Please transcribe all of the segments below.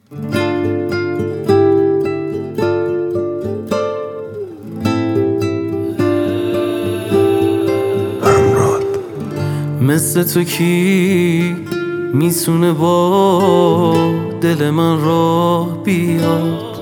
مثل تو کی میتونه با دل من راه بیاد؟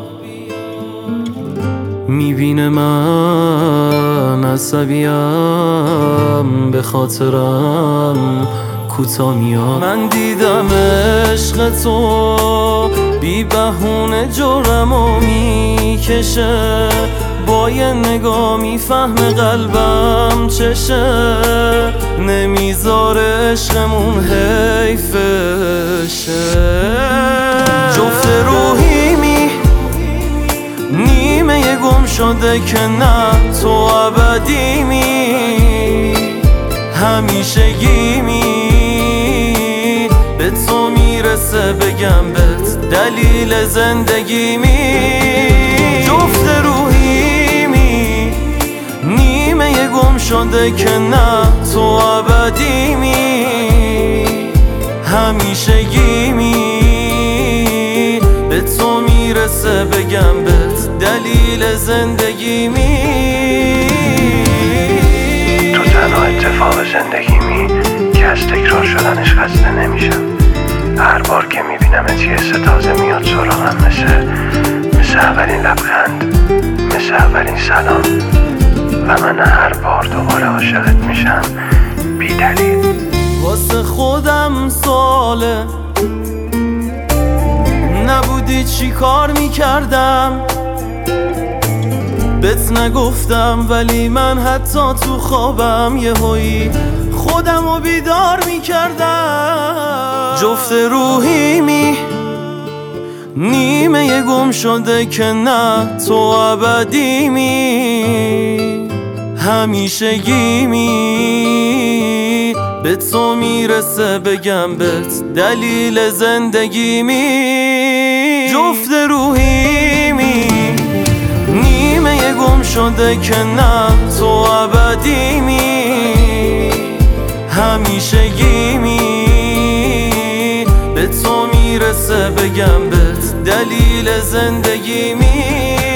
میبینه من عصبیم، به خاطرم کوتا میاد. من دیدم عشق تو بی بهونه جرمو میکشه، با یه نگاه میفهمه قلبم چشه، نمیذاره عشقمون حیفشه. جفت روحیمی نیمه یه گم شده که نه تو ابدیمی، همیشگیمی. به تو میرسه بگم بهت دلیل زندگیمی. جفت روحیمی نیمه یه گم شده که نه تو ابدیمی، همیشگیمی. به تو میرسه بگم بهت دلیل زندگیمی. تو تنها اتفاق زندگیمی که از تکرار شدنش خسته نمیشم. هر بار که میبینمت یه حس تازه میاد سراغم، مثل اولین لبخند، مثل اولین سلام. و من هر بار دوباره عاشقت میشم بی دلیل. واسه خودم سواله نبودی چی کار میکردم، بهت نگفتم ولی من حتی تو خوابم یه هایی خودم رو بیدار میکردم. جفت روحیمی نیمه یه گم شده که نه تو ابدیمی، همیشگیمی. به تو میرسه بگم بهت دلیل زندگیمی. جفت روحیمی نیمه یه گم شده که نه تو ابدیمی، همیشگیمی. به تو میرسه بگم بهت دلیل زندگیمی.